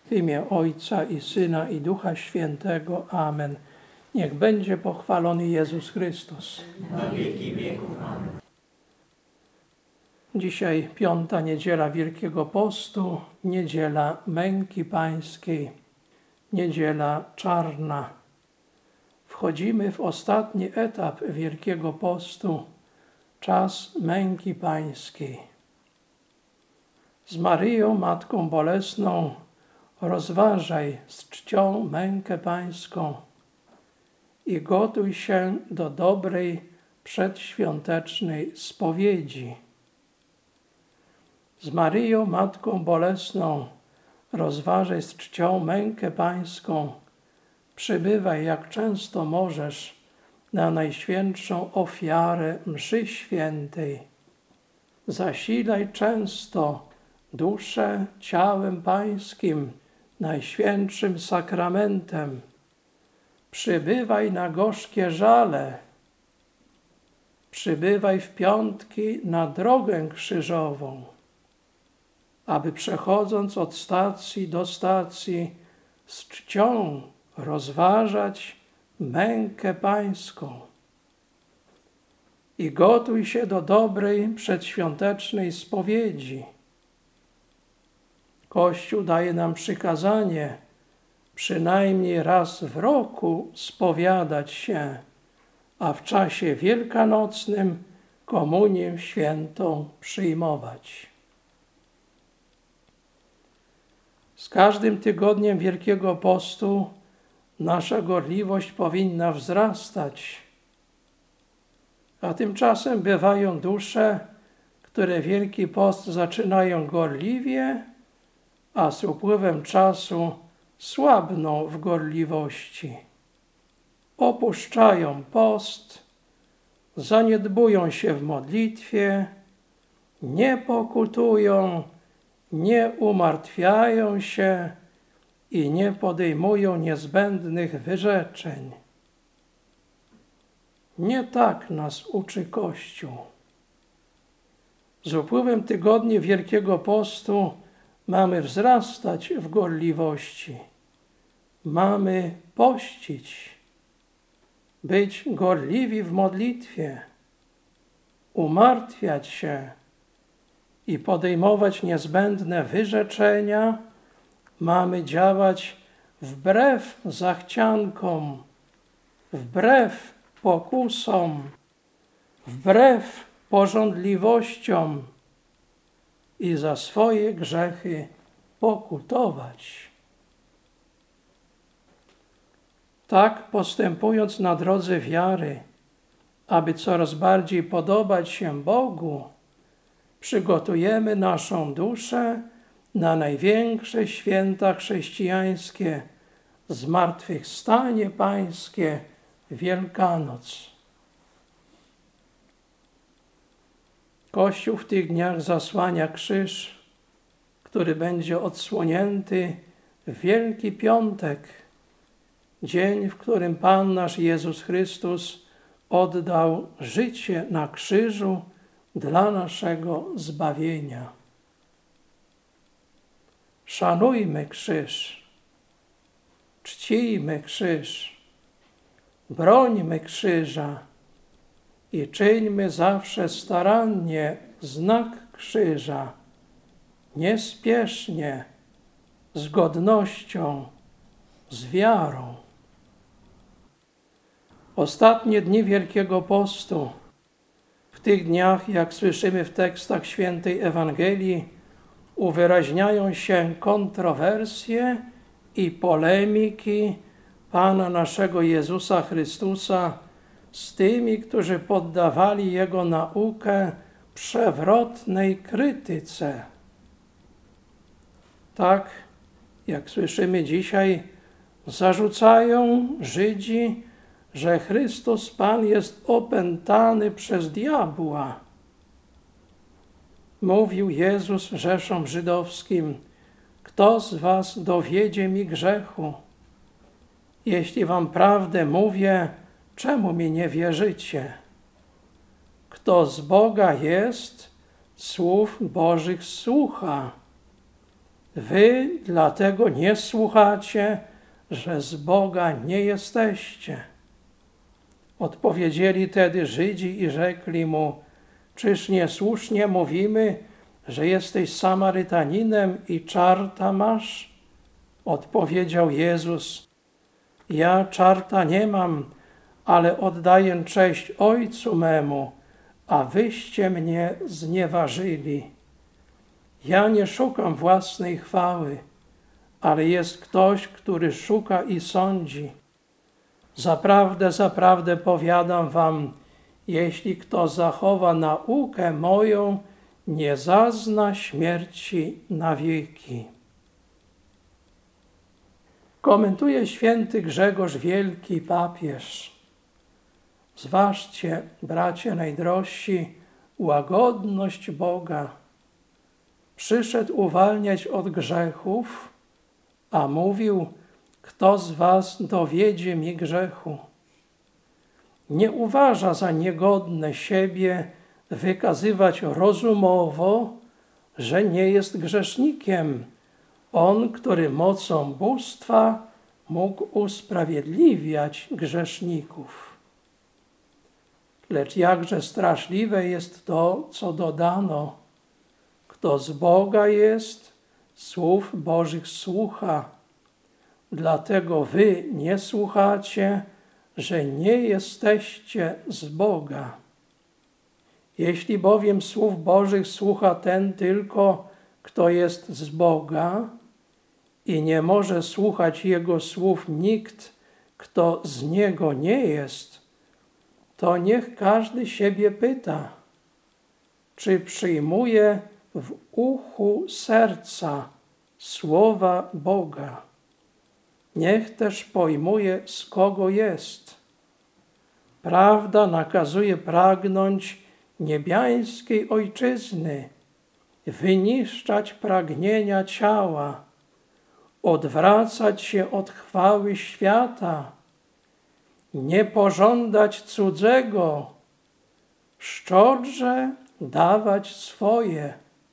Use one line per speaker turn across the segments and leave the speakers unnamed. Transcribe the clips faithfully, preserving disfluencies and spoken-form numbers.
W imię Ojca i Syna i Ducha Świętego. Amen. Niech będzie pochwalony Jezus Chrystus.
Na wieki wieków. Amen.
Dzisiaj piąta niedziela Wielkiego Postu, niedziela męki pańskiej, niedziela czarna. Wchodzimy w ostatni etap Wielkiego Postu, czas męki pańskiej. Z Maryją, Matką Bolesną, rozważaj z czcią mękę pańską i gotuj się do dobrej przedświątecznej spowiedzi. Z Maryją, Matką Bolesną, rozważaj z czcią mękę pańską, przybywaj jak często możesz na najświętszą ofiarę mszy świętej. Zasilaj często duszę ciałem pańskim, najświętszym sakramentem. Przybywaj na gorzkie żale. Przybywaj w piątki na drogę krzyżową, aby przechodząc od stacji do stacji z czcią rozważać mękę pańską. I gotuj się do dobrej przedświątecznej spowiedzi. Kościół daje nam przykazanie przynajmniej raz w roku spowiadać się, a w czasie wielkanocnym komunię świętą przyjmować. Z każdym tygodniem Wielkiego Postu nasza gorliwość powinna wzrastać, a tymczasem bywają dusze, które Wielki Post zaczynają gorliwie, a z upływem czasu słabną w gorliwości. Opuszczają post, zaniedbują się w modlitwie, nie pokutują, nie umartwiają się i nie podejmują niezbędnych wyrzeczeń. Nie tak nas uczy Kościół. Z upływem tygodni Wielkiego Postu mamy wzrastać w gorliwości. Mamy pościć, być gorliwi w modlitwie, umartwiać się i podejmować niezbędne wyrzeczenia. Mamy działać wbrew zachciankom, wbrew pokusom, wbrew pożądliwościom i za swoje grzechy pokutować. Tak postępując na drodze wiary, aby coraz bardziej podobać się Bogu, przygotujemy naszą duszę na największe święta chrześcijańskie, zmartwychwstanie pańskie, Wielkanoc. Kościół w tych dniach zasłania krzyż, który będzie odsłonięty w Wielki Piątek, dzień, w którym Pan nasz Jezus Chrystus oddał życie na krzyżu dla naszego zbawienia. Szanujmy krzyż, czcijmy krzyż, brońmy krzyża i czyńmy zawsze starannie znak krzyża, niespiesznie, z godnością, z wiarą. Ostatnie dni Wielkiego Postu, w tych dniach, jak słyszymy w tekstach świętej Ewangelii, uwyraźniają się kontrowersje i polemiki Pana naszego Jezusa Chrystusa z tymi, którzy poddawali Jego naukę przewrotnej krytyce. Tak, jak słyszymy dzisiaj, zarzucają Żydzi, że Chrystus Pan jest opętany przez diabła. Mówił Jezus rzeszom żydowskim: kto z was dowiedzie mi grzechu? Jeśli wam prawdę mówię, czemu mi nie wierzycie? Kto z Boga jest, słów Bożych słucha. Wy dlatego nie słuchacie, że z Boga nie jesteście. Odpowiedzieli tedy Żydzi i rzekli mu: czyż niesłusznie mówimy, że jesteś Samarytaninem i czarta masz? Odpowiedział Jezus: ja czarta nie mam, ale oddaję cześć Ojcu memu, a wyście mnie znieważyli. Ja nie szukam własnej chwały, ale jest ktoś, który szuka i sądzi. Zaprawdę, zaprawdę powiadam wam, jeśli kto zachowa naukę moją, nie zazna śmierci na wieki. Komentuje święty Grzegorz Wielki, papież. Zważcie, bracia najdrożsi, łagodność Boga. Przyszedł uwalniać od grzechów, a mówił: kto z was dowiedzie mi grzechu? Nie uważa za niegodne siebie wykazywać rozumowo, że nie jest grzesznikiem. On, który mocą bóstwa mógł usprawiedliwiać grzeszników. Lecz jakże straszliwe jest to, co dodano. Kto z Boga jest, słów Bożych słucha. Dlatego wy nie słuchacie, że nie jesteście z Boga. Jeśli bowiem słów Bożych słucha ten tylko, kto jest z Boga, i nie może słuchać Jego słów nikt, kto z Niego nie jest, to niech każdy siebie pyta, czy przyjmuje w uchu serca słowa Boga. Niech też pojmuje, z kogo jest. Prawda nakazuje pragnąć niebiańskiej ojczyzny, wyniszczać pragnienia ciała, odwracać się od chwały świata, nie pożądać cudzego, szczodrze dawać swoje.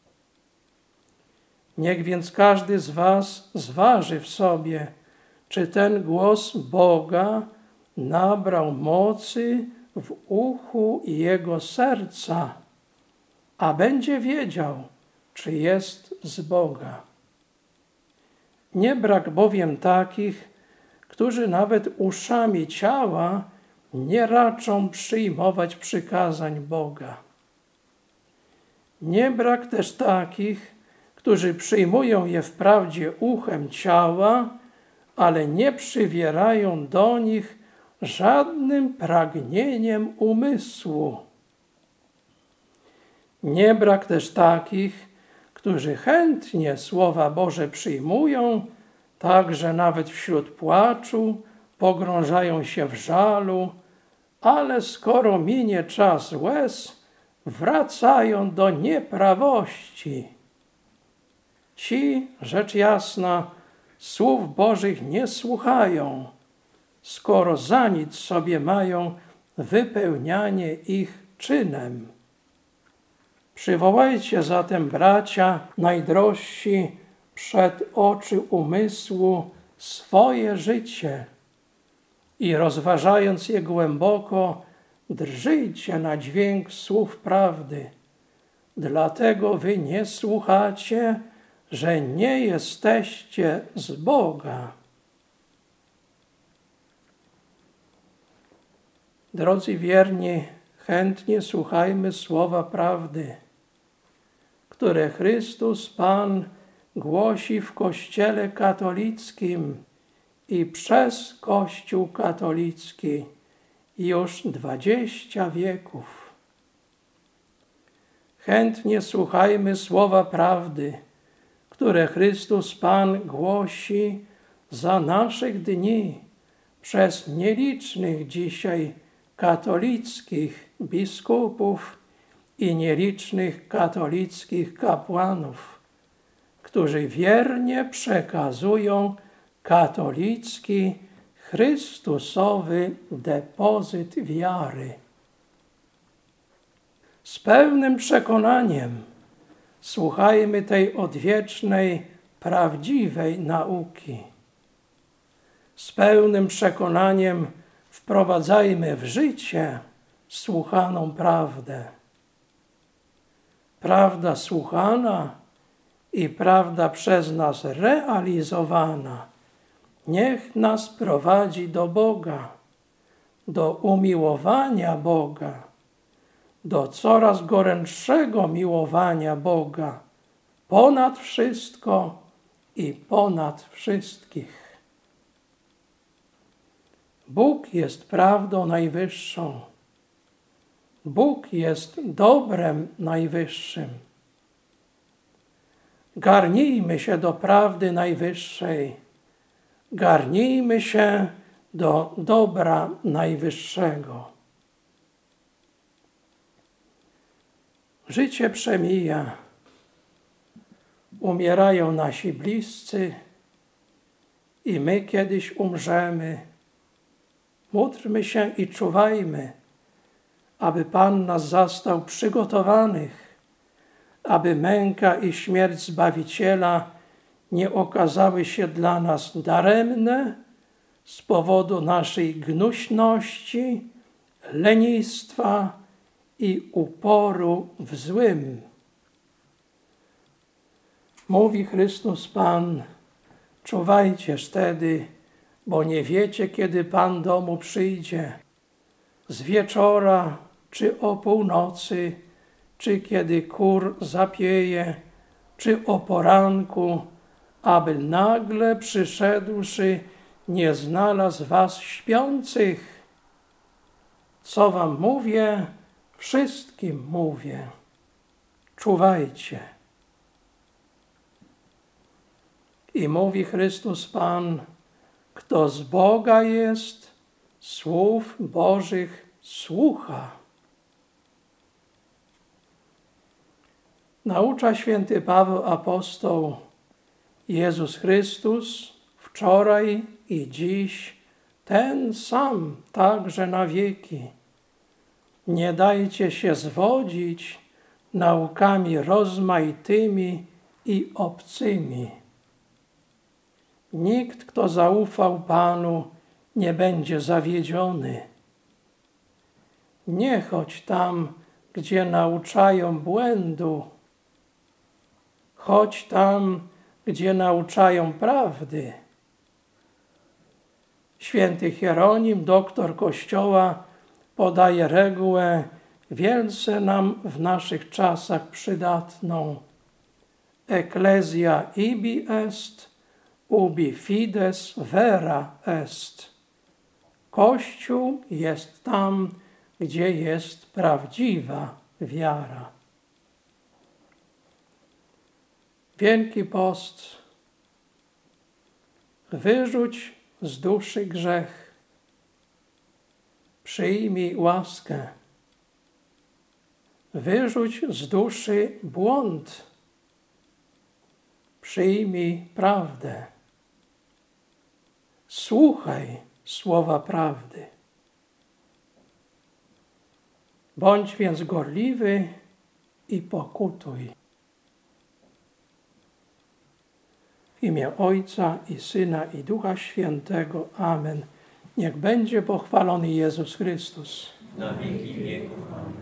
Niech więc każdy z was zważy w sobie, czy ten głos Boga nabrał mocy w uchu jego serca, a będzie wiedział, czy jest z Boga. Nie brak bowiem takich, którzy nawet uszami ciała nie raczą przyjmować przykazań Boga. Nie brak też takich, którzy przyjmują je wprawdzie uchem ciała, ale nie przywierają do nich żadnym pragnieniem umysłu. Nie brak też takich, którzy chętnie Słowa Boże przyjmują, także nawet wśród płaczu, pogrążają się w żalu, ale skoro minie czas łez, wracają do nieprawości. Ci, rzecz jasna, słów Bożych nie słuchają, skoro za nic sobie mają wypełnianie ich czynem. Przywołajcie zatem, bracia najdrożsi, przed oczy umysłu swoje życie i rozważając je głęboko, drżyjcie na dźwięk słów prawdy. Dlatego wy nie słuchacie, że nie jesteście z Boga. Drodzy wierni, chętnie słuchajmy słowa prawdy, które Chrystus Pan głosi w Kościele katolickim i przez Kościół katolicki już dwadzieścia wieków. Chętnie słuchajmy słowa prawdy, które Chrystus Pan głosi za naszych dni przez nielicznych dzisiaj katolickich biskupów i nielicznych katolickich kapłanów, którzy wiernie przekazują katolicki, chrystusowy depozyt wiary. Z pełnym przekonaniem słuchajmy tej odwiecznej prawdziwej nauki. Z pełnym przekonaniem wprowadzajmy w życie słuchaną prawdę. Prawda słuchana i prawda przez nas realizowana niech nas prowadzi do Boga, do umiłowania Boga, do coraz gorętszego miłowania Boga ponad wszystko i ponad wszystkich. Bóg jest prawdą najwyższą. Bóg jest dobrem najwyższym. Garnijmy się do prawdy najwyższej. Garnijmy się do dobra najwyższego. Życie przemija. Umierają nasi bliscy i my kiedyś umrzemy. Módlmy się i czuwajmy, aby Pan nas zastał przygotowanych, aby męka i śmierć Zbawiciela nie okazały się dla nas daremne z powodu naszej gnuśności, lenistwa i uporu w złym. Mówi Chrystus Pan, czuwajcie wtedy, bo nie wiecie, kiedy Pan domu przyjdzie, z wieczora, czy o północy, czy kiedy kur zapieje, czy o poranku, aby nagle przyszedłszy nie znalazł was śpiących. Co wam mówię, wszystkim mówię. Czuwajcie. I mówi Chrystus Pan, kto z Boga jest, słów Bożych słucha. Naucza święty Paweł apostoł, Jezus Chrystus wczoraj i dziś ten sam także na wieki. Nie dajcie się zwodzić naukami rozmaitymi i obcymi. Nikt, kto zaufał Panu, nie będzie zawiedziony. Nie chodź tam, gdzie nauczają błędu. Chodź tam, gdzie nauczają prawdy. Święty Hieronim, doktor Kościoła, podaje regułę wielce nam w naszych czasach przydatną. Ecclesia ibi est, ubi fides vera est. Kościół jest tam, gdzie jest prawdziwa wiara. Wielki Post. Wyrzuć z duszy grzech. Przyjmij łaskę. Wyrzuć z duszy błąd. Przyjmij prawdę. Słuchaj słowa prawdy. Bądź więc gorliwy i pokutuj. W imię Ojca i Syna i Ducha Świętego. Amen. Niech będzie pochwalony Jezus Chrystus.
Na wieki wieków. Amen.